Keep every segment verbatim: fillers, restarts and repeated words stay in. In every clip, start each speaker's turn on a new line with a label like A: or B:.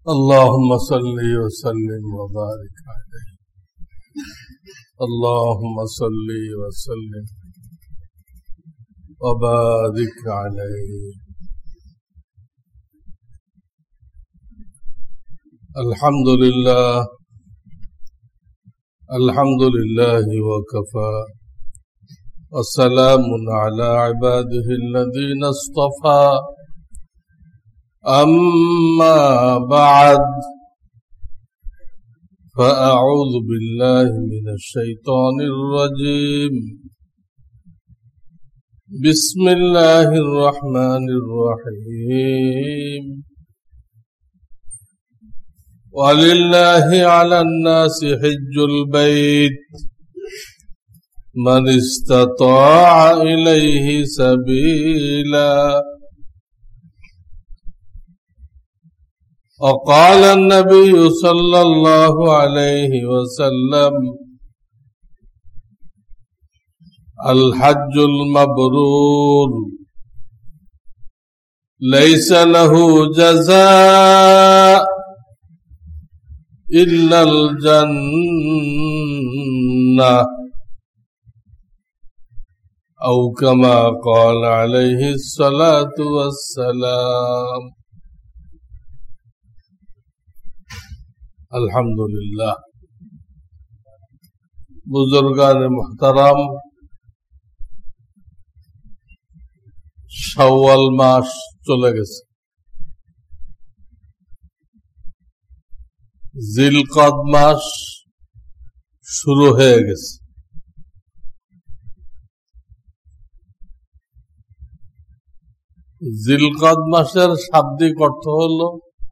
A: اللهم صل وسلم وبارك عليه اللهم صل وسلم وبارك عليه. الحمد لله الحمد لله وكفى وسلام على عباده الذين اصطفى. أما بعد فأعوذ بالله من الشيطان الرجيم. بسم الله الرحمن الرحيم. ولله على الناس حج البيت من استطاع إليه سبيلا. وقال النبي صلى الله عليه وسلم الحج المبرور ليس له جزاء إلا الجنة أو كما قال عليه الصلاة والسلام. আলহামদুলিল্লাহ। বুজুর্গানে মুহতারাম, শাওয়াল মাস চলে গেছে, জিলকদ মাস শুরু হয়ে গেছে। জিলকদ মাসের শাব্দিক অর্থ হলো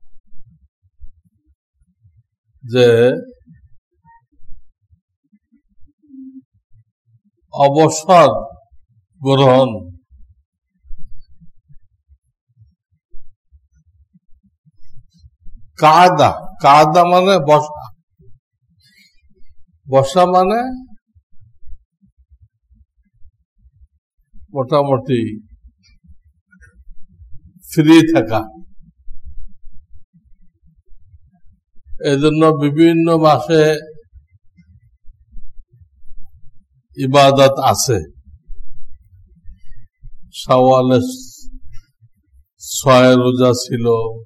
A: যে অবসর গ্রহণ, কাদা কাদা মানে বসা, বসা মানে মোটামুটি ফ্রি থাকা। এজন্য বিভিন্ন মাসে ইবাদত আছে। শাওয়ালে ছয় রোজা ছিল,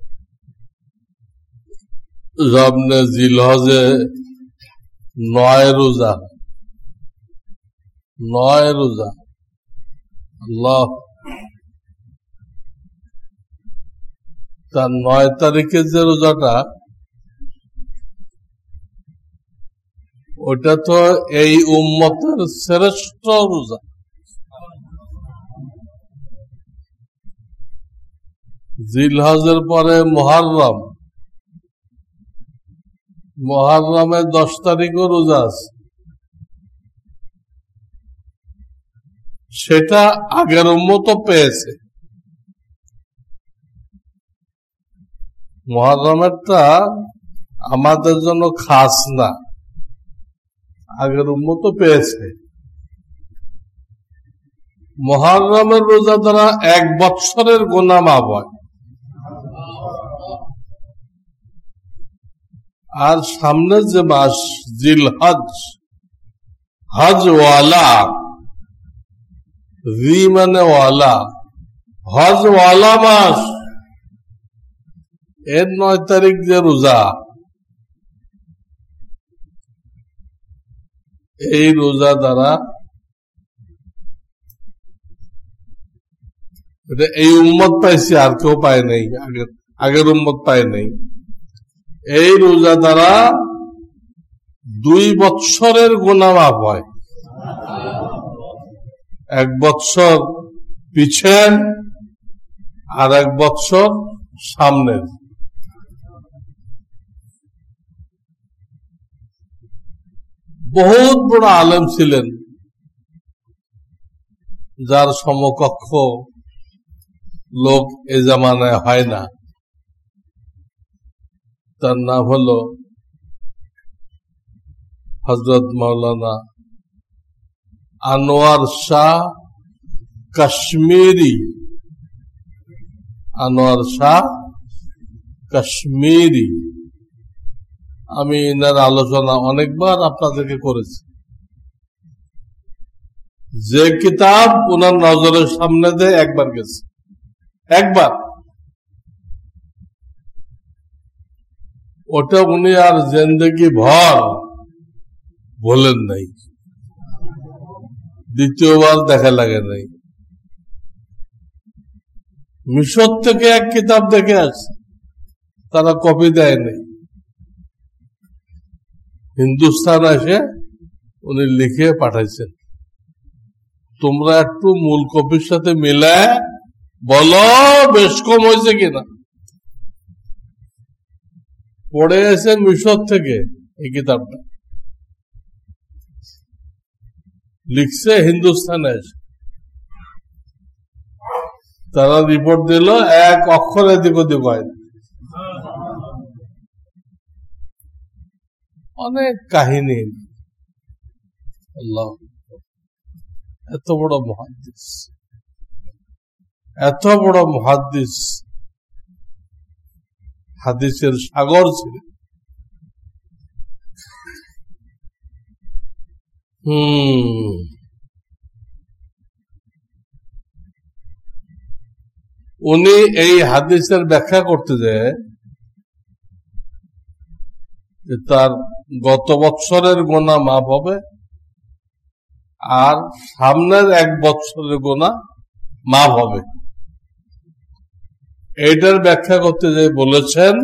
A: রমজানে জিলহজে নয় রোজা, নয় রোজা আল্লাহ। তার নয় তারিখে যে রোজাটা, ওটা তো এই উম্মতের শ্রেষ্ঠ রোজা। জিলহজের পরে মুহররম, মুহররমের দশ তারিখও রোজা আছে, সেটা আগের উম্মত পেয়েছে। মুহররমেরটা আমাদের জন্য খাস না, আগের উম্মত পেয়েছে। মুহররমের রোজা দ্বারা এক বৎসরের গুনাহ মাফ হয়। আর সামনে যে মাস জিলহজ, হজ ওয়ালা, জি মানে ওয়ালা, হজ ওয়ালা মাস, এর নয় তারিখ যে রোজা, এই রোজা দ্বারা এই উম্মত পাইছে, আর কেউ পায় নাই, আগের আগের উম্মত পায় নাই। এই রোজা দ্বারা দুই বৎসরের গুনাহ মাফ হয়। এক বৎসর পিছের আর এক বৎসর সামনের। বহুত বড় আলেম ছিলেন, যার সমকক্ষ লোক এ জামানায় হয় না। তার নাম হলো হযরত মাওলানা আনোয়ার শাহ কাশ্মীরি। আনোয়ার শাহ কাশ্মীরি, আমি এনার আলোচনা অনেকবার আপনাদেরকে করেছি। যে কিতাব ওনার নজরের সামনে দিয়ে একবার গেছে, একবার, ওটা উনি আর জিন্দেগি ভর বলেন নাই, দ্বিতীয়বার দেখা লাগে নাই। মিশর থেকে এক কিতাব দেখে আসে, তারা কপি দেয় নাই, হিন্দুস্তান এসে উনি লিখে পাঠাইছেন, তোমরা একটু মূল কপির সাথে মিলায় বলো বেশ কম হয়েছে কিনা। পড়ে এসে মিশর থেকে এই কিতাবটা লিখছে হিন্দুস্তানে এসে, তারা রিপোর্ট দিল এক অক্ষর এদিক ওদিক হয়। অনেক কাহিনী, আল্লাহ, এত বড় মুহাদ্দিস, এত বড় মুহাদ্দিস, হাদিসের সাগর ছিলেন। হম উনি এই হাদিসের ব্যাখ্যা করতে যায় যে তার গত বৎসরের গোনা মাফ হবে আর সামনের এক বৎসরের গোনা মাফ হবে। এইটার ব্যাখ্যা করতে যে বলেছেন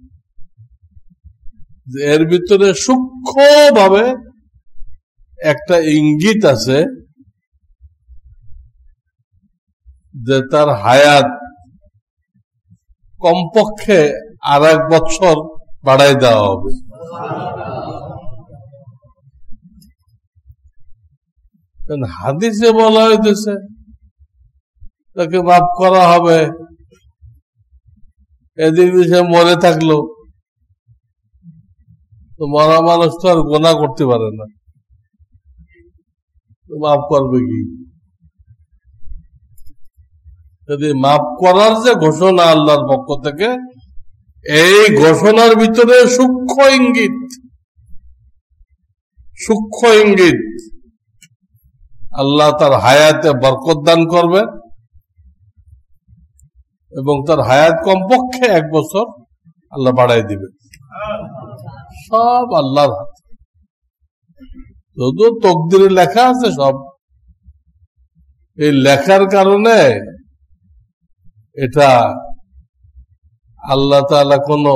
A: যে এর ভিতরে সূক্ষ্মভাবে একটা ইঙ্গিত আছে যে তার হায়াত কমপক্ষে আর এক বছর বাড়াই দেওয়া হবে। হাদিসে বলা হইতেছে তাকে মাফ করা হবে, এদিক দিয়ে মরে থাকলো, তো মরা মানুষ তো আর গোনা করতে পারে না, মাফ করবে কি? যদি মাফ করার যে ঘোষণা আল্লাহর পক্ষ থেকে, এই ঘোষণার ভিতরে সূক্ষ্ম ইঙ্গিত, সূক্ষ্ম ইঙ্গিত আল্লাহ তার হায়াতে বরকত দান করবে এবং তার হায়াত কমপক্ষে এক বছর আল্লাহ বাড়াই দিবে। সব আল্লাহর হাতে, শুধু তকদিরে লেখা আছে সব। এই লেখার কারণে এটা আল্লাহ তাআলা কোনো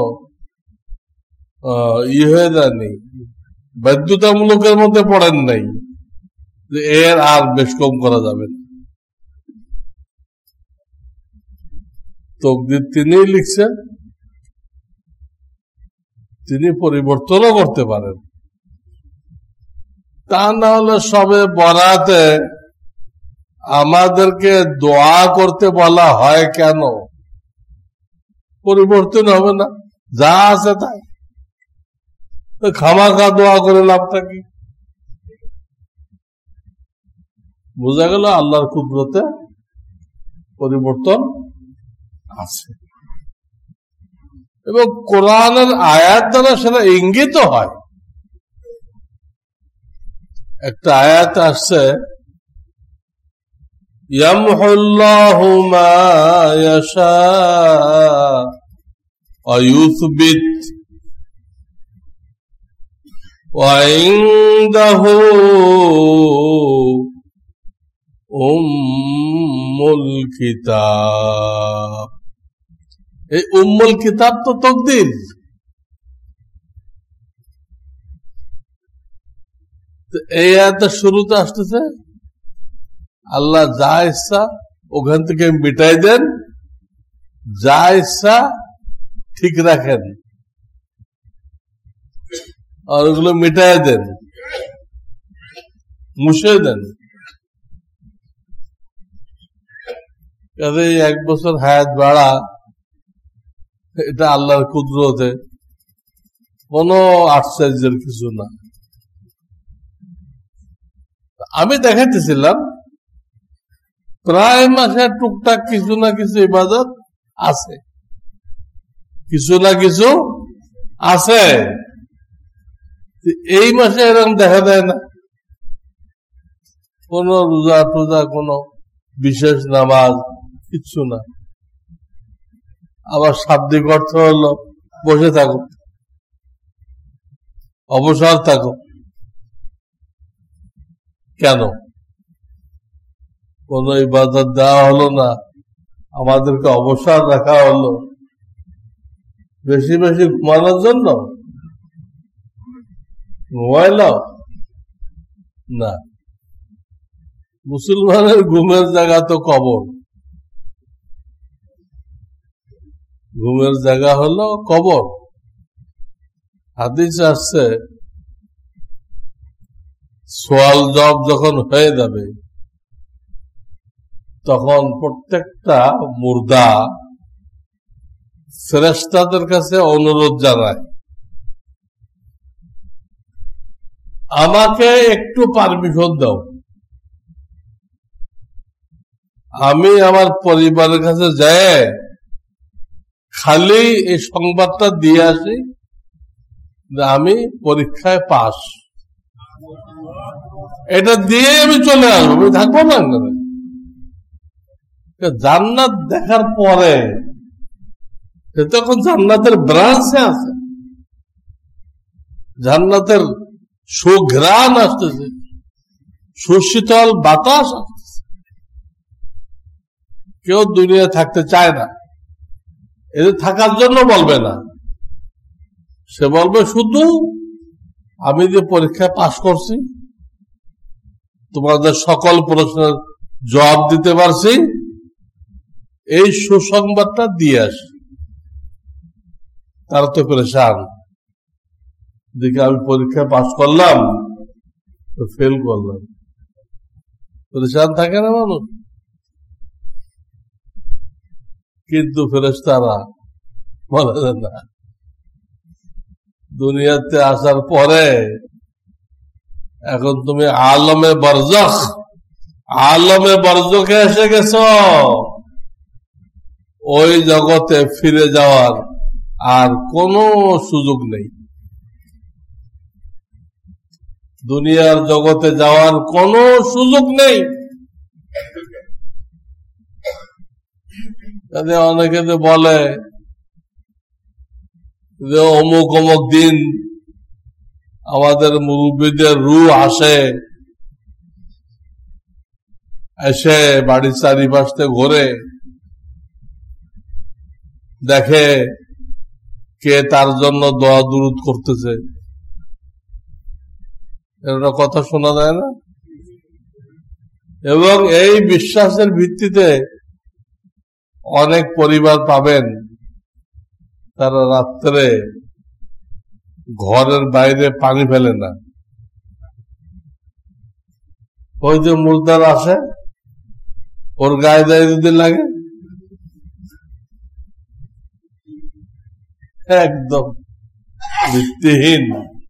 A: ই হয়ে যায়নি, বাধ্যতামূলকের মধ্যে পড়েন নাই যে এর আর বেশ কম করা যাবে না। তকদির তিনি লিখছেন, তিনি পরিবর্তনও করতে পারেন। তা না হলে সবে বরাতে আমাদেরকে দোয়া করতে বলা হয় কেন? পরিবর্তন হবে না, যা আছে তাই, খামাখা দোয়া করে লাভটা কি? বোঝা গেল আল্লাহর কুদরতে পরিবর্তন আছে এবং কোরআনের আয়াত দ্বারা সেটা ইঙ্গিত হয়। একটা আয়াত আসছে, ইয়ামহুল্লাহু মা ইয়াশা ওয়া ইউসবিত ওয়া ইনদাহু উম্মুল কিতাব। এই উম্মুল কিতাব তো তকদির। এই আয়াতের শুরুতে আসতেছে আল্লাহ যা ইচ্ছা ওখান থেকে মিটাই দেন, যা ইচ্ছা ঠিক রাখেন, আর ওগুলো মিটাই দেন, মুছে দেন। কাজে এক বছর হায়াত বাড়া এটা আল্লাহর কুদরতে, কোনো আশ্চর্যের কিছু না। আমি দেখাইতেছিলাম প্রায় মাসে টুকটাক কিছু না কিছু ইবাদত আছে, কিছু না কিছু আছে। এই মাসে এরকম দেখা দেয় না, কোন রোজা টোজা, কোন বিশেষ নামাজ, কিচ্ছু না। আবার শাব্দিক অর্থ হলো বসে থাকো, অবসর থাকো। কেন? কোন ইবাদত দেওয়া হলো না, আমাদেরকে অবসর রাখা হলো বেশি বেশি ঘুমানোর জন্য? মোবাইল না, মুসলমানের ঘুমের জায়গা তো কবর। ঘুমের জায়গা হলো কবর। হাদিস আসছে, সোয়াল জব যখন হয়ে যাবে তখন প্রত্যেকটা মুর্দা ফেরেশতাদের কাছে অনুরোধ জানায়, আমাকে একটু পারমিশন দাও, আমি আমার পরিবারের কাছে যাই খালি এই সংবাদটা দিয়ে আসি যে আমি পরীক্ষায় পাস। এটা দিয়ে আমি চলে আসবো, আমি থাকবো না। জান্নাত দেখার পরে তখন জান্নাতের ব্রাঞ্চে আছে, জান্নাতের সুঘ্রাণ আসতেছে, সুশীতল বাতাস আসতেছে। কেউ দুনিয়া থাকতে চায় না, এদের থাকার জন্য বলবে না, সে বলবে শুধু আমি যে পরীক্ষায় পাশ করছি, তোমাদের সকল প্রশ্নের জবাব দিতে পারছি, এই সুসংবাদটা দিয়ে আসি। তারা তো পরেশান, দেখে আমি পরীক্ষায় পাশ করলাম তো ফেল করলাম, পরেশান থাকে না মানুষ। কিন্তু ফেরেশতারা বলে না, দুনিয়াতে আসার পরে এখন তুমি আলমে বরজখ, আলমে বরজখে এসে গেছ, ওই জগতে ফিরে যাওয়ার আর কোনো সুযোগ নেই। দুনিয়ার জগতে যাওয়ার কোনো সুযোগ নেই। অনেকে তো বলে যে অমুক অমুক দিন আমাদের মুরব্বীদের রূহ আসে, এসে বাড়ির চারিপাশে ঘোরে, দেখে কে তার জন্য দোয়া দুরূদ করতেছে। এটা কথা শোনা যায় না? এবং এই বিশ্বাসের ভিত্তিতে অনেক পরিবার পাবেন তারা রাত্রে ঘরের বাইরে পানি ফেলে না। ওই যে মুর্দার আসে, ওর গায়ে গায়ে যদি লাগে একদম ভিত্তিহীন।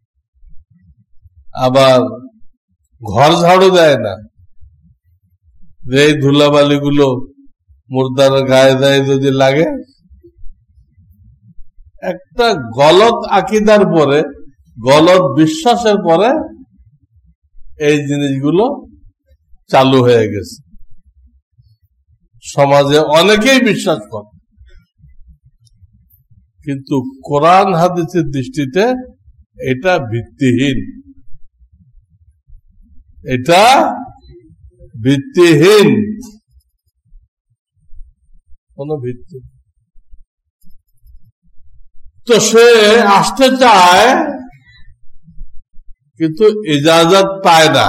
A: আবার ঘর ঝাড়ু দেয় না, এই ধুলাবালি গুলো মুর্দার গায়ে গায়ে যদি লাগে, একটা গলত আকিদার পরে, গলত বিশ্বাসের পরে এই জিনিসগুলো চালু হয়ে গেছে। সমাজে অনেকেই বিশ্বাস করে, কিন্তু কোরআন হাদিসের দৃষ্টিতে এটা ভিত্তিহীন, এটা ভিত্তিহীন, কোন ভিত্তি। তো সে আসতে চায় কিন্তু ইজাজত পায় না।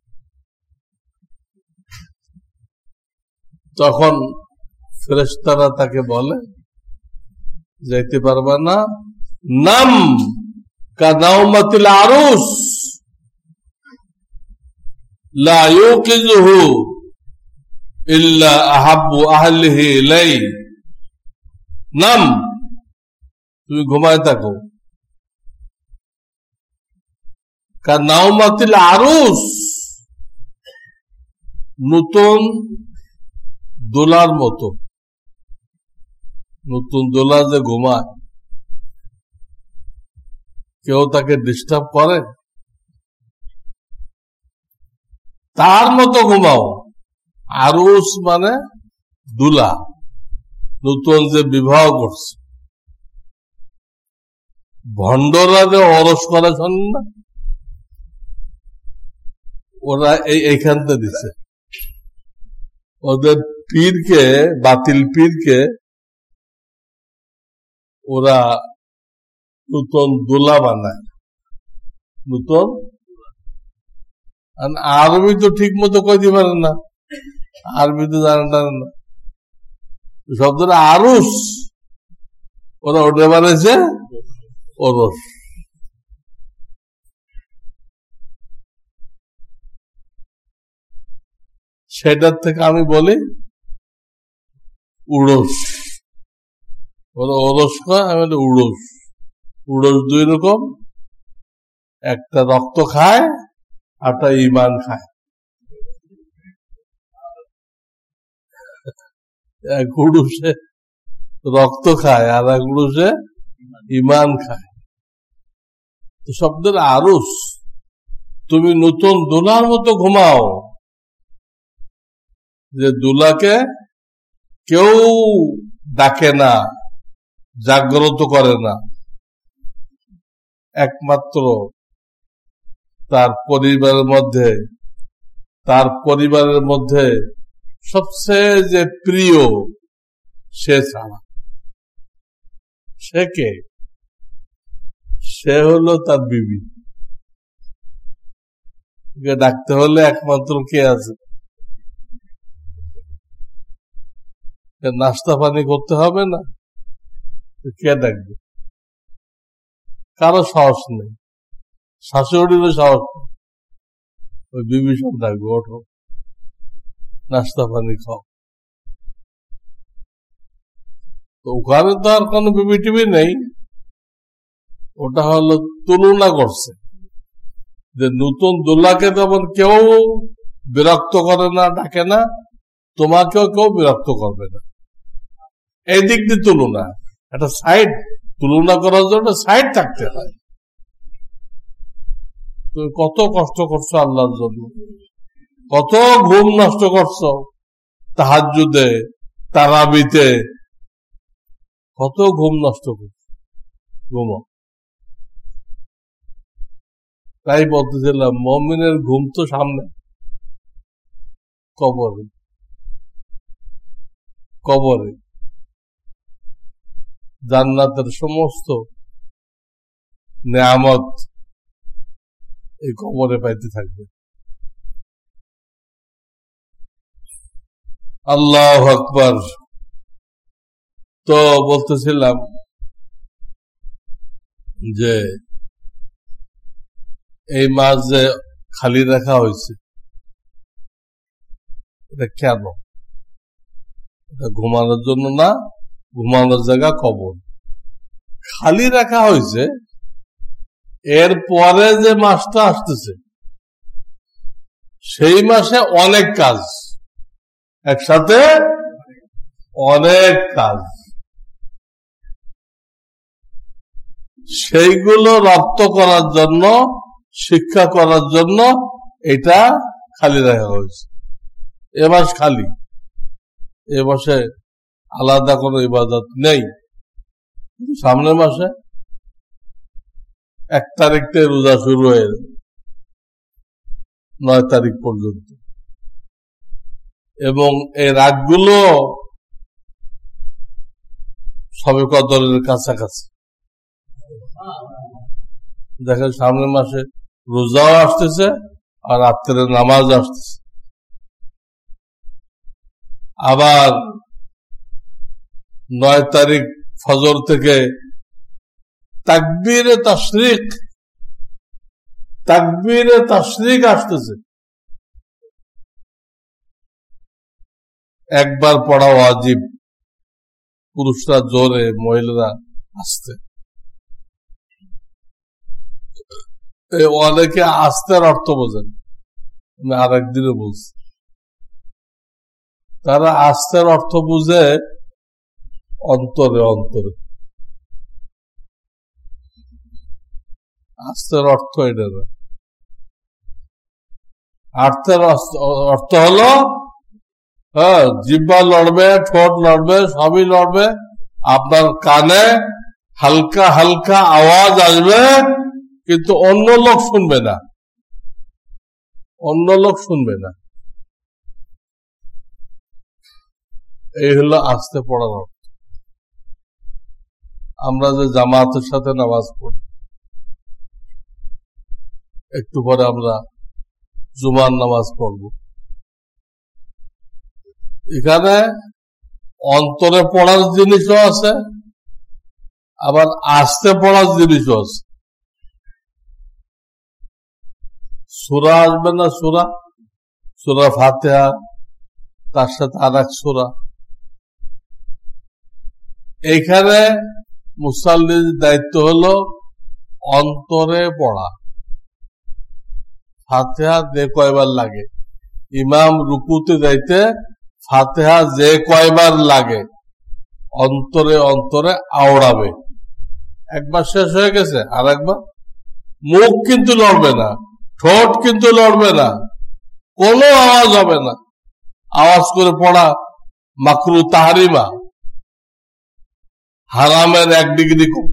A: তখন ফেরেশতারা তাকে বলে যাইতে পারবা না, নাম কা নাওমাতিল আরুস লা ইউকিযুহু ইল্লা আহাব্বু আহলিহি ইলাই। নাম, তুমি ঘুমায় থাকো। কা নাওমাতিল আরুস, নতুন দোলার মতো। নতুন দোলা যে ঘুমায় কেউ তাকে ডিস্টার্ব করে? তার মতো ঘুমাও। আরুস মানে দুলা, নতুন যে বিবাহ করছে। ভণ্ডরা যে অরস করে শোনেন না, ওরা এই এইখানটা দিছে ওদের পীরকে, বাতিল পীরকে ওরা নতুন দোলা বানায়, নতুন। আরবি তো ঠিক মতো কইতে পারেন না, আরবি তো জানেন টানেন না। শব্দটা আরুস, ওরা ওটা বানাইছে ওরস। সেটার থেকে আমি বলি উড়স। ওরা ওরস খায়, আমি বলি উড়স। উড়স দুই রকম, একটা রক্ত খায়, একটা ইমান খায়। এক উড়ুসে রক্ত খায় আর এক উড়ুসে ইমান খায়। তো শব্দের আরুস, তুমি নতুন দোলার মতো ঘুমাও, যে দোলাকে কেউ ডাকে না, জাগ্রত করে না, একমাত্র তার পরিবারের মধ্যে, তার পরিবারের মধ্যে সবচেয়ে যে প্রিয় সে ছাড়া। সে কে? সে হলো তার বিবি। ডাকতে হলে একমাত্র কে আছে? নাস্তা পানি করতে হবে না, কে ডাকবে? কারো সাহস নেই, শাশুড়িরও সাহস নেই, ওই বিবি সব ডাকবে, ওঠো নাস্তা পানি খাও। তো ওখানে তো আর কোনো বিবি টিবি নেই, ওটা হলো তুলনা করছে যে নতুন দোলাকে তেমন কেউ বিরক্ত করে না, ডাকে না, তোমাকেও কেউ বিরক্ত করবে না। এই দিক দিয়ে তুলনা, একটা সাইড তুলনা করার জন্য সাইড থাকতে হয়। তুমি কত কষ্ট করছো আল্লাহর জন্য, কত ঘুম নষ্ট করছো তাহাজ্জুদে, তারাবিতে, কত ঘুম নষ্ট করছো। ঘুমো। তাই বলতেছিলাম, মুমিনের ঘুম তো সামনে, কবরে। কবরে জান্নাতের সমস্ত নেয়ামত এই কবরে পাইতে থাকবে। আল্লাহু আকবার। তো বলতেছিলাম যে এই মাস যে খালি রাখা হয়েছে, এটা কেন? এটা ঘুমানোর জন্য না, ঘুমানোর জায়গা কবর। খালি রাখা হয়েছে এর পরে যে মাসটা আসতেছে, সেই মাসে অনেক কাজ, একসাথে অনেক কাজ, সেইগুলো রপ্ত করার জন্য, শিক্ষা করার জন্য এটা খালি রাখা হয়েছে। এ মাস খালি, এ মাসে আলাদা কোনো ইবাদত নেই। সামনের মাসে এক তারিখ থেকে রোজা শুরু হয়ে নয় তারিখ পর্যন্ত, এবং এই রাতগুলো সবে কদরের কাছাকাছি। দেখেন সামনের মাসে রোজাও আসতেছে আর রাত্রে নামাজ আসতেছে। আবার নয় তারিখ ফজর থেকে তাকবীরে তাশরিক, তাকবীরে তাশরিক আসতেছে। একবার পড়া ওয়াজিব, পুরুষরা জোরে, মহিলারা আস্তে। অনেকে আস্তের অর্থ বোঝেন, আমি আর একদিনে বলছি। তারা আস্তের অর্থ বুঝে অন্তরে, অন্তরে। আস্তের অর্থ এটা না। আর্থের অর্থ হলো হ্যাঁ জিহ্বা লড়বে, ঠোঁট লড়বে, সবই লড়বে, আপনার কানে হালকা হালকা আওয়াজ আসবে, কিন্তু অন্য লোক শুনবে না, অন্য লোক শুনবে না। এই হলো আস্তে পড়ার অর্থ। আমরা যে জামাতের সাথে নামাজ পড়ি, একটু পরে আমরা জুমার নামাজ পড়ব, এখানে অন্তরে পড়ার জিনিসও আছে, আবার আস্তে পড়ার জিনিসও আছে। সূরা আসবে না, সূরা সূরা ফাতিহা, তার সাথে আর এক সূরা। এইখানে মুসাল্লির দায়িত্ব হলো অন্তরে পড়া। ফাতিহা যে কয়বার লাগে, ইমাম রুকুতে যাইতে ফাতিহা যে কয়বার লাগে অন্তরে অন্তরে আওড়াবে। একবার শেষ হয়ে গেছে, আর একবার। মুখ কিন্তু লড়বে না, ঠোঁট কিন্তু লড়বে না, কোনো আওয়াজ হবে না। আওয়াজ করে পড়া মাকরু তাহরিমা, হারামের এক ডিগ্রি কম।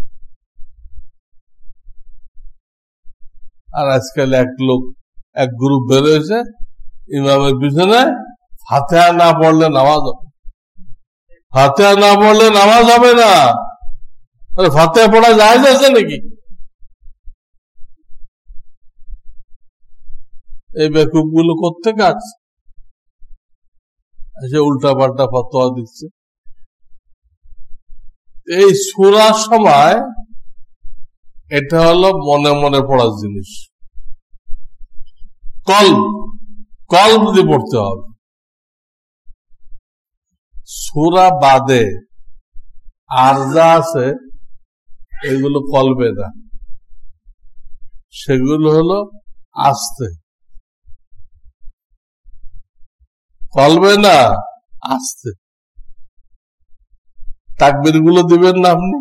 A: আর আজকাল এক লোক এক গ্রুপ বের হয়েছে ইমামের পিছনে, ফাতিহা না পড়লে নামাজ হবে, ফাতিহা না পড়লে নামাজ হবে না। ফাতিহা পড়া জায়েজ আছে নাকি? এই বেকুব গুলো কোত্থেকে আসছে? এসে উল্টা পাল্টা ফতোয়া দিচ্ছে। এই সূরার সময় এটা হলো মনে মনে পড়ার জিনিস, কলব কলব দিয়ে পড়তে হবে। সূরা বাদে আর যা আছে এগুলো কলবে না, সেগুলো হলো আস্তে। কলবে না, আস্তে। তাকবীর গুলো দিবেন না আপনি?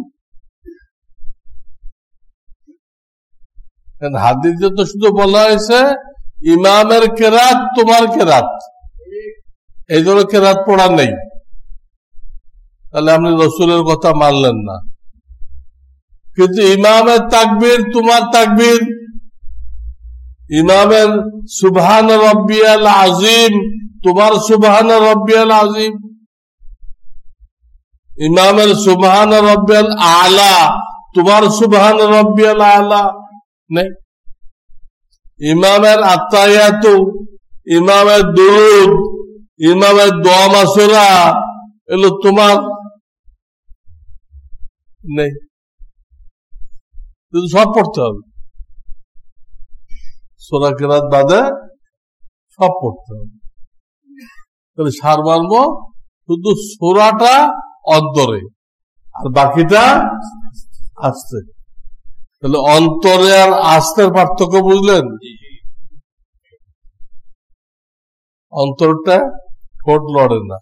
A: হাদিসে তো শুধু বলা হয়েছে ইমামের কেরাত তোমার কেরাত, এই জন্য কেরাত পড়া নেই। তাহলে আপনি রসুলের কথা মানলেন না। কিন্তু ইমামের তাকবীর তোমার তাকবীর, ইমামের সুবহান রব্বিয়াল আযীম তোমার সুবহান রব্বিয়াল আযীম, ইমামের সুবহান রব্বিয়াল আলা তোমার সুবহান রব্বিয়াল আলা নেই। ইমামের আত্তাহিয়াতু, ইমামের দুরুদ, ইমামের দোয়া মাসুরা এগুলো তোমার নেই, সব পড়তে হবে। সূরা কেরাত বাদে সব পড়তে হবে। তাহলে সার মানব শুধু সূরাটা অন্তরে আর বাকিটা আস্তে। তাহলে অন্তরে আর আস্তের পার্থক্য বুঝলেন? অন্তরটা ঠোঁট লড়ে না,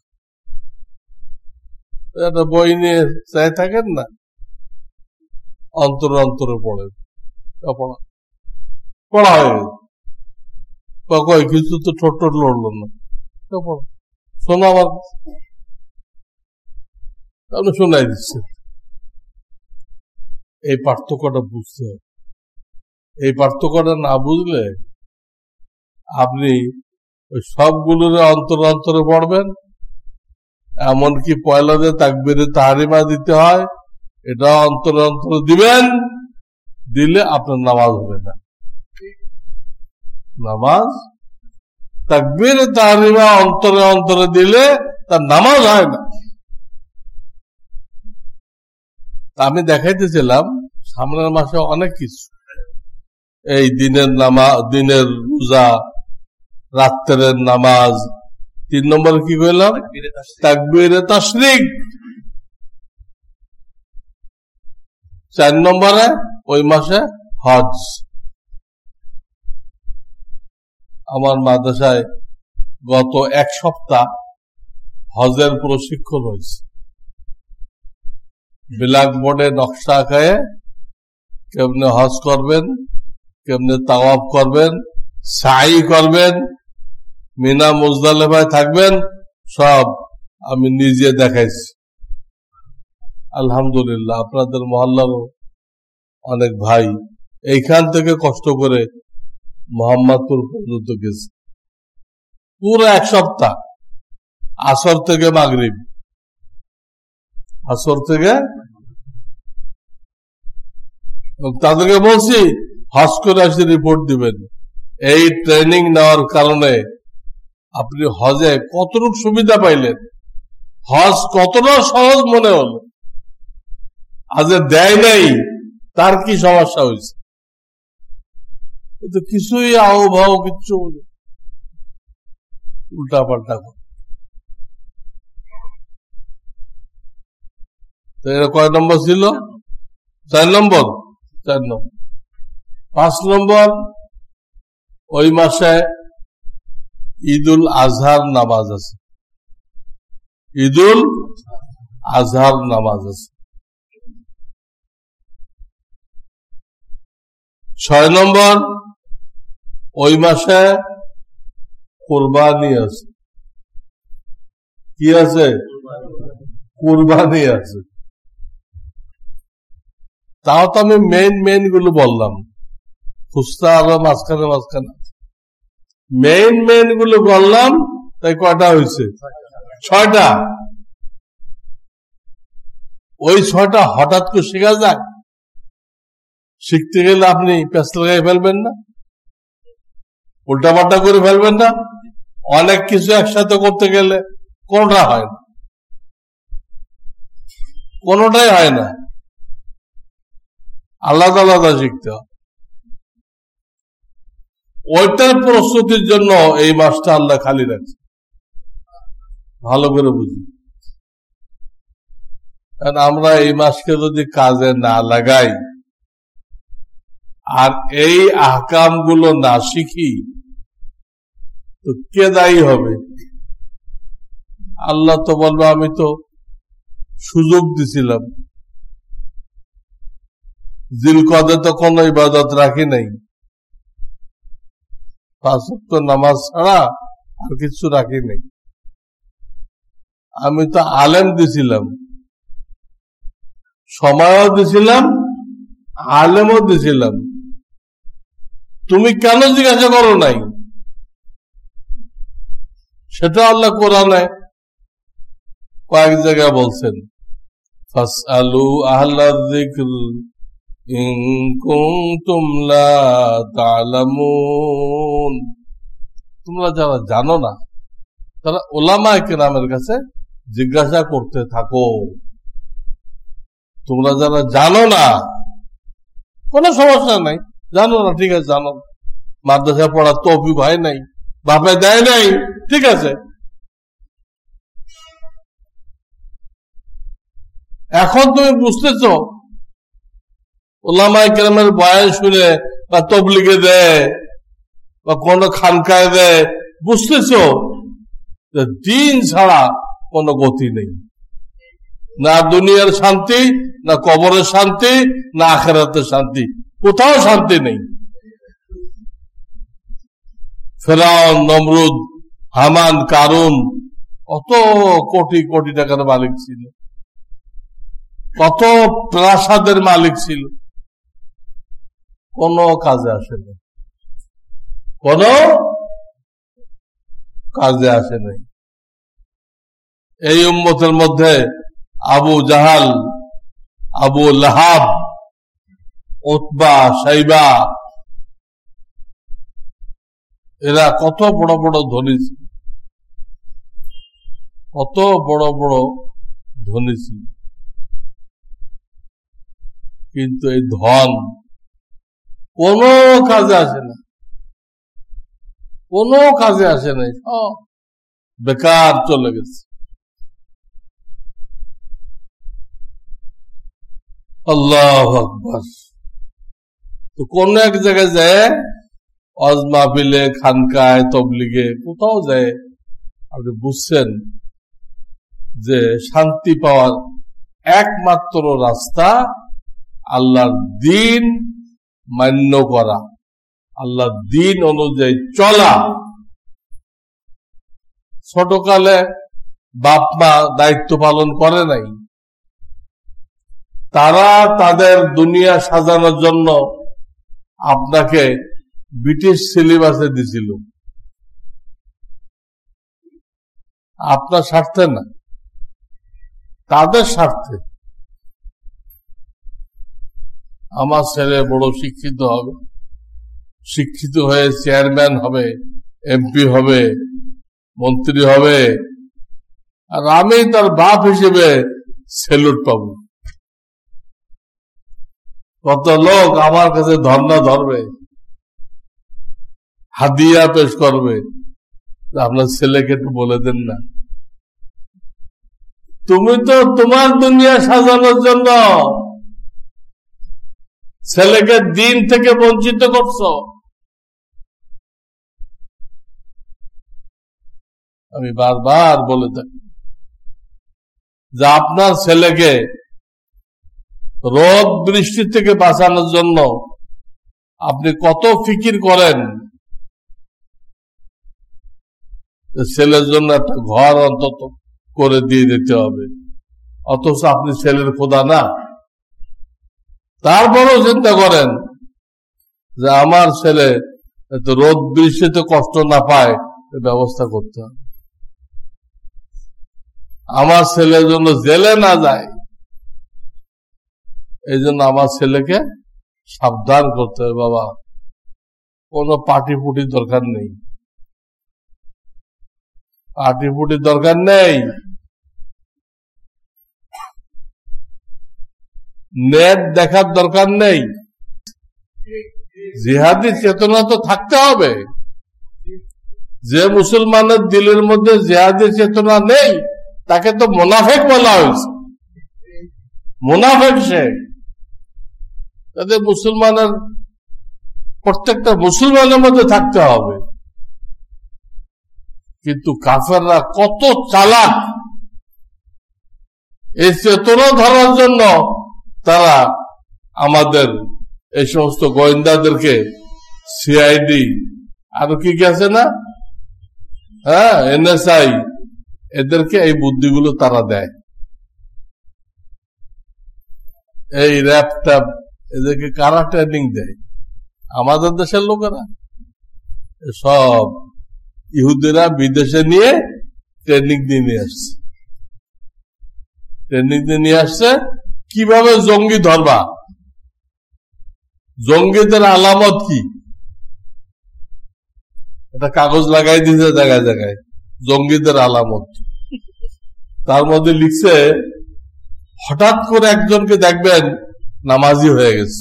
A: একটা বই নিয়ে চাই থাকেন না, অন্তরে অন্তরে পড়েন, পড়া পড়া হয়ে কয় কিছু তো ঠোঁট ঠোঁট লড়লো না, শোনো আমার আপনি শোনাই দিচ্ছে। এই পার্থক্যটা বুঝতে হবে। এই পার্থক্যটা না বুঝলে আপনি ওই সবগুলোর অন্তর অন্তরে পড়বেন, এমনকি পয়লা যে তাকবীরে তাহরিমা দিতে হয় এটা অন্তরে অন্তরে দিবেন, দিলে আপনার নামাজ হবে না। নামাজ তাকবীরে তাহরিমা অন্তরে অন্তরে দিলে তার নামাজ হয় না। আমি দেখাইতেছিলাম সামনের মাসে অনেক কিছু, এই দিনের নামাজ, দিনের রোজা, রাত্রের নামাজ। তিন নম্বরে কি কইলাম? তাকবীরে তাশরিক। চার নম্বরে ওই মাসে হজ। আমার মাদ্রাসায় গত এক সপ্তাহ হজের প্রশিক্ষণ হয়েছে। ব্ল্যাক বোর্ডে নকশা আঁকায়ে কেমনে হজ করবেন, কেমনে তাওয়াফ করবেন, সাই করবেন, মিনা মুজদালিফায় থাকবেন, সব আমি নিজে দেখাইছি। আলহামদুলিল্লাহ, আপনাদের মহল্লার অনেক ভাই এইখান থেকে কষ্ট করে মোহাম্মদপুর পর্যন্ত গেছে, পুরো এক সপ্তাহ, আসর থেকে মাগরিব, আসর থেকে। তাদেরকে বলছি হজ করে আসে রিপোর্ট দিবেন। এই ট্রেনিং নেওয়ার কারণে আপনি হজে কতটুকু সুবিধা পাইলেন, হজ কতটা সহজ মনে হল, আজ দেয় নাই তার কি সমস্যা হয়েছে, কিছুই আহ্বাও কিচ্ছু উল্টা পাল্টা করে। এটা কয় নম্বর ছিল? চার নম্বর। চার নম্বর। পাঁচ নম্বর, ওই মাসে ঈদুল আজহার নামাজ আছে, ঈদুল আজহার নামাজ আছে। ছয় নম্বর, ওই মাসে কুরবানি আছে। কি আছে? কুরবানি আছে। তাও তো আমি মেইন মেইন গুলো বললাম, খুস্তা আরো মাঝখানে মাঝখানে মেইন মেইন গুলো বললাম, তাই কয়টা হয়েছে? ছয়টা। ওই ছয়টা হঠাৎ করে শেখা যায়? শিখতে গেলে আপনি পেঁচ লাগাই ফেলবেন না, উল্টাপাল্টা করে ফেলবেন না। অনেক কিছু একসাথে করতে গেলে কোনটা হয় না, কোনটাই হয় না, আলাদা আলাদা শিখতে হয়। ওইটার প্রস্তুতির জন্য এই মাসটা আল্লাহ খালি রাখছে, ভালো করে বুঝি। কারণ আমরা এই মাসকে যদি কাজে না লাগাই আর এই আহকাম গুলো না শিখি, তো কে দায়ী হবে? আল্লাহ তো বলবে আমি তো সুযোগ দিছিলাম, জিলকদে তো কোনো ইবাদত রাখি নাই, পাঁচ ওয়াক্ত নামাজ ছাড়া আর কিছু রাখি নাই, আমি তো আলেম দিছিলাম, সময়ও দিছিলাম, আলেমও দিছিলাম, তুমি কেন জিজ্ঞাসা করো নাই? সেটা আল্লাহ কোরআনে কয়েক জায়গায় বলছেন, ফাসআলু আহলা যিকর ইন কুনতুম লা তা'লামুন। তোমরা যারা জানো না তারা উলামায়ে কেরামের কাছে জিজ্ঞাসা করতে থাকো। তোমরা যারা জানো না, কোনো সমস্যা নাই, জানো না, ঠিক আছে, জানো, মাদ্রাসায় পড়ার তৌফিক হয় নাই, বাপে দেয় নাই, ঠিক আছে। এখন তুমি বুঝতেছো, উলামায়ে কেরামের বয়ান শুনে বা তবলিগে দেয় বা কোন খানকায় দেয়, বুঝতেছো দিন ছাড়া কোনো গতি নেই, না দুনিয়ার শান্তি, না কবরের শান্তি, না আখিরাতের শান্তি, কোথাও শান্তি নেই। ফেরাউন, নমরুদ, হামান, কারুন কত কোটি কোটি টাকার মালিক ছিল, কত প্রাসাদের মালিক ছিল, কোন কাজে আসে না, কোন কাজে আসে নাই। এই উম্মতের মধ্যে Abu Jahal, Abu Lahab, Utba, Shaiba, এরা কত বড় বড় ধনী ছিল, কত বড় বড় ধনী ছিল, কিন্তু এই ধন কোন কাজে আসে না, কোন কাজে আসে নাই, সব বেকার চলে গেছে। আল্লাহু আকবার। তো কোন এক জায়গায় যায়, ওয়াজ মাহফিলে, খানকায়, তবলিগে, কোথাও যায়, আপনি বুঝছেন যে শান্তি পাওয়ার একমাত্র রাস্তা আল্লাহর দ্বীন মান্য করা, আল্লাহ দিন অনুযায়ী চলা। ছোটকালে বাপ মা দায়িত্ব পালন করে নাই, তারা তাদের দুনিয়া সাজানোর জন্য আপনাকে ব্রিটিশ সিলেবাসে দিছিল, আপনার স্বার্থে না, তাদের স্বার্থে। আমার ছেলে বড় শিক্ষিত হবে, শিক্ষিত হয়ে চেয়ারম্যান হবে, এমপি হবে, মন্ত্রী হবে, আর আমি তার বাপ হিসেবে সেলুট পাব। কত লোক আমার কাছে ধর্ণা ধরবে, হাদিয়া পেশ করবে, আপনার ছেলেকে একটু বলে দেন না। তুমি তো তোমার দুনিয়া সাজানোর জন্য ছেলেকে দিন থেকে বঞ্চিত করছো। আমি বারবার বলে থাকি যে আপনার ছেলেকে রোদ বৃষ্টি থেকে বাঁচানোর জন্য আপনি কত ফিকির করেন, ছেলের জন্য একটা ঘর অন্তত করে দিয়ে দিতে হবে, অথচ আপনি ছেলের খোদা না। তারপরেও চিন্তা করেন যে আমার ছেলে রোদ বৃষ্টিতে কষ্ট না পায়, ব্যবস্থা করতে হবে। আমার ছেলের জন্য জেলে না যায়, এই জন্য আমার ছেলেকে সাবধান করতে হবে। বাবা, কোনো পার্টি পুটির দরকার নেই, পার্টি পুটির দরকার নেই। নেট দেখার দরকার নেই। জিহাদি চেতনা তো থাকতে হবে। যে মুসলমানের দিলের মধ্যে জিহাদি চেতনা নেই, তাকে তো মুনাফিক বলা হয়েছে। মুনাফিক সে। তাদের মুসলমানের প্রত্যেকটা মুসলমানের মধ্যে থাকতে হবে। কিন্তু কাফেররা কত চালাক, এই চেতনা ধরার জন্য তারা আমাদের এই সমস্ত গোয়েন্দাদেরকে, সিআইডি, আরো কি কি আছে না, হ্যাঁ, এনএসআই, এদেরকে এই বুদ্ধিগুলো তারা দেয়। এই র্যাপ ট্যাপ এদেরকে কারা ট্রেনিং দেয়? আমাদের দেশের লোকেরা। সব ইহুদিরা বিদেশে নিয়ে ট্রেনিং দিয়ে নিয়ে আসছে। ট্রেনিং দিয়ে নিয়ে আসছে কিভাবে জঙ্গি ধরবা, জঙ্গিদের আলামত কি, এটা কাগজ লাগাই দিয়েছে জায়গায় জায়গায়, জঙ্গিদের আলামত। তার মধ্যে লিখছে, হঠাৎ করে একজনকে দেখবেন নামাজি হয়ে গেছে,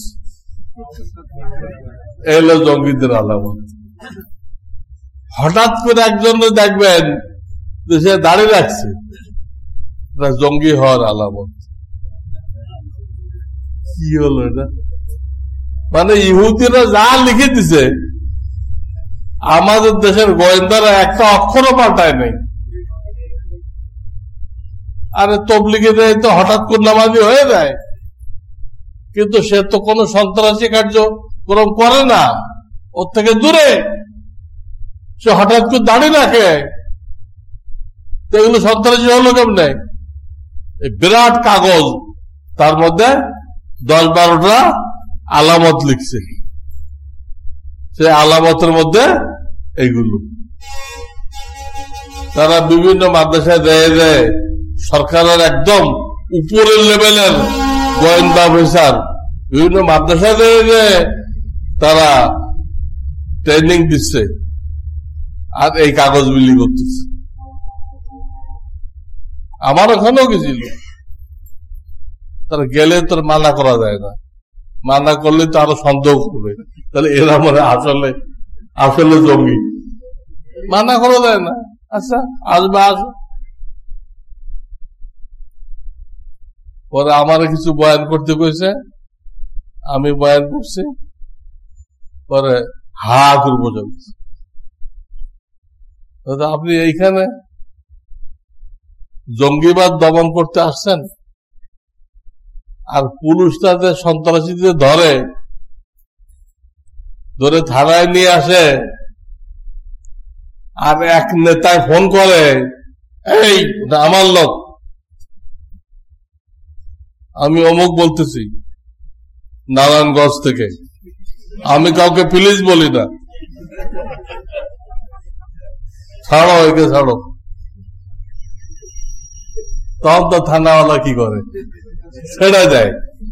A: এলো জঙ্গিদের আলামত। হঠাৎ করে একজন দেখবেন যে সে দাঁড়িয়ে রাখছে, এটা জঙ্গি হওয়ার আলামত। কি হলো এটা? মানে ইহুদিরা যা লিখে দিছে, আমাদের দেশের গোয়েন্দারা একটা অক্ষরও পাল্টায় নাই। আরে তবলিগে দেয় তো হঠাৎ করে নামাজি হয়ে যায়, কিন্তু সে তো কোনো সন্ত্রাসী কার্যক্রম করে না, ওর থেকে দূরে। সে হঠাৎ করে দাঁড়িয়ে রাখে, তো এগুলো সন্ত্রাসী হলো কেমনে? বিরাট কাগজ, তার মধ্যে দশ বারোটা আলামত লিখছে, সে আলামতের মধ্যে এইগুলো তারা বিভিন্ন মাদ্রাসায় দেয় দেয়। সরকারের একদম উপরের লেভেলের গোয়েন্দা অফিসার বিভিন্ন মাদ্রাসায় দেয় দেয়, তারা ট্রেনিং দিচ্ছে আর এই কাগজ বিলি করতেছে। আমার ওখানেও গেছিল, তারা গেলে তোর মানা করা যায় না, মানা করলে তো আরো সন্দেহ করবে, তাহলে এরা মনে আসলে আসলে জঙ্গি, মানা করা যায় না। আচ্ছা আসবে, আসো। পরে আমার কিছু বয়ান করতে কইছে, আমি বয়ান করছি, পরে হা করে বোঝা গেছে আপনি এইখানে জঙ্গিবাদ দমন করতে আসছেন, আর পুলিশ তাদের সন্ত্রাসীদের ধরে, ধরে থানায় নিয়ে আসে, আর এক নেতায় ফোন করে, এই আমার লোক, আমি অমুক বলতেছি নারায়ণগঞ্জ থেকে, আমি কাউকে প্লিজ বলি না, ছাড়ো একে ছাড়ো। তখন তো থানাওয়ালা কি করে, ছেড়ে দেয়।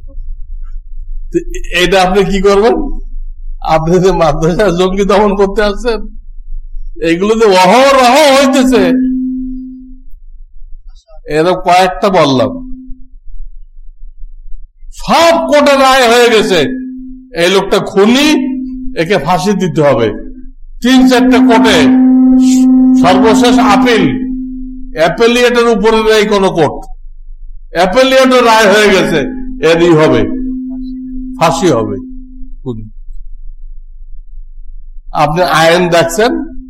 A: এটা আপনি কি করবেন? আপনি যে মাদ্রাসা জঙ্গি দমন করতে আসছেন, এগুলো যে অহরহ হইতেছে, এরকম কয়েকটা বললাম, সব কোর্টে রায় হয়ে গেছে এই লোকটা খুনি, একে ফাঁসি দিতে হবে। তিন চারটে কোর্টে, সর্বশেষ আপিল, অ্যাপেলিয়েটের উপরে নেই কোন কোর্ট, অ্যাপেলিয়েটের রায় হয়ে গেছে এরই হবে, ফাঁসি হবে। আপনি আইন দেখছেন,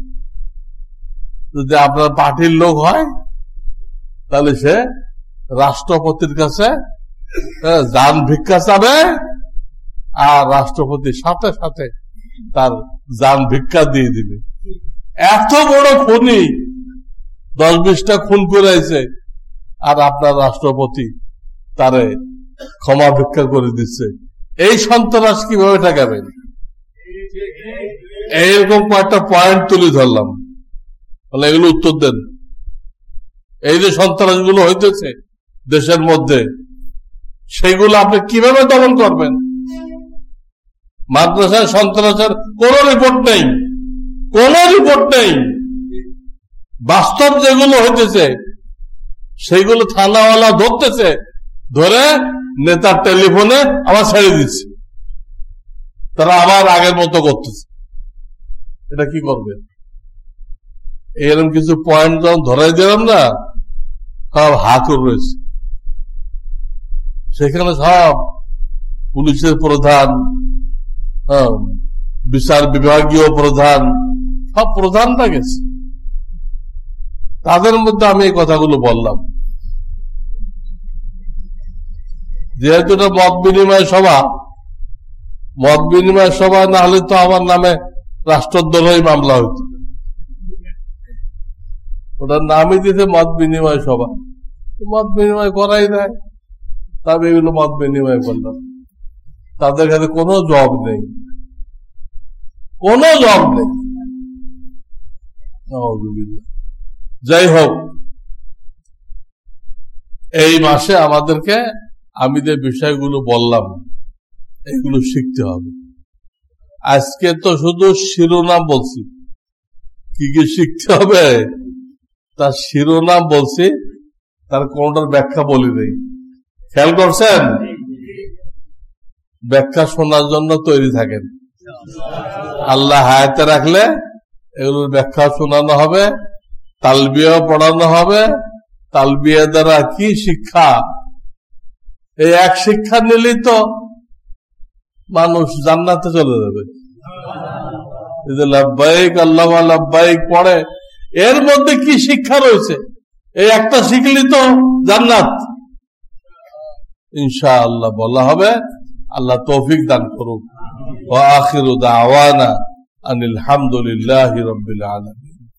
A: যদি আপনার পার্টির লোক হয় তাহলে সে রাষ্ট্রপতির কাছে জান ভিক্ষা চাবে, আর রাষ্ট্রপতির সাথে সাথে তার জান ভিক্ষা দিয়ে দিবে। এত বড় খুনি, দশ বিশটা খুন করেছে, আর আপনার রাষ্ট্রপতি তারে ক্ষমা ভিক্ষা করে দিচ্ছে। এই সন্ত্রাস কিভাবে ঠেকাবেন? এইরকম কয়েকটা পয়েন্ট তুলে ধরলাম, বলে এগুলো উত্তর দেন। এই যে সন্ত্রাস গুলো হইতেছে দেশের মধ্যে, সেগুলো আপনি কিভাবে দমন করবেন? মাদ্রাসায় সন্ত্রাসের কোন রিপোর্ট নেই, কোন রিপোর্ট নেই। বাস্তব যেগুলো হইতেছে সেইগুলো থানাওয়ালা ধরতেছে, ধরে নেতার টেলিফোনে আবার ছেড়ে দিচ্ছে, তারা আবার আগের মতো করতেছে। এটা কি করবে? এরকম কিছু পয়েন্ট যখন ধরাই দিলাম না, সব হাত রয়েছে, সেখানে সব পুলিশের প্রধান, বিচার বিভাগীয় প্রধান, সব প্রধানরা গেছে। তাদের মধ্যে আমি এই কথাগুলো বললাম, যেহেতু এটা মত বিনিময় সভা, মত বিনিময় সভা না হলে তো আমার নামে রাষ্ট্রদ্রোহী মামলা হইত। ওটার নামই দিতে মত বিনিময় সভা, মত বিনিময় করাই নাই, তবে এগুলো মত বিনিময় করলাম। তাদের কাছে কোনো জব নেই, কোনো জব নেই। যাই হোক, এই মাসে আমাদেরকে আমি যে বিষয়গুলো বললাম এগুলো শিখতে হবে। আজকে তো শুধু শিরোনাম বলছি, কি কি শিখতে হবে তার শিরোনাম বলছি, তার কোনটার ব্যাখ্যা বলি নেই। খেয়াল করছেন? ব্যাখ্যা শোনার জন্য তৈরি থাকেন। আল্লাহ হায়াতে রাখলে এগুলোর ব্যাখ্যা শোনানো হবে, তালবিয়া পড়ানো হবে। তালবিয়া দ্বারা কি শিক্ষা, এই এক শিক্ষা নিলেই তো মানুষ জান্নাতে চলে যাবে। লাব্বাইক আল্লাহুম্মা লাব্বাইক পড়ে, এর মধ্যে কি শিক্ষা রয়েছে, এই একটা শিখলি তো জান্নাত ইনশাআল্লাহ বলা হবে। আল্লাহ তৌফিক দান করুক। ওয়া আখিরু দাওয়ানা আনিল হামদুলিল্লাহি রাব্বিল আলামিন।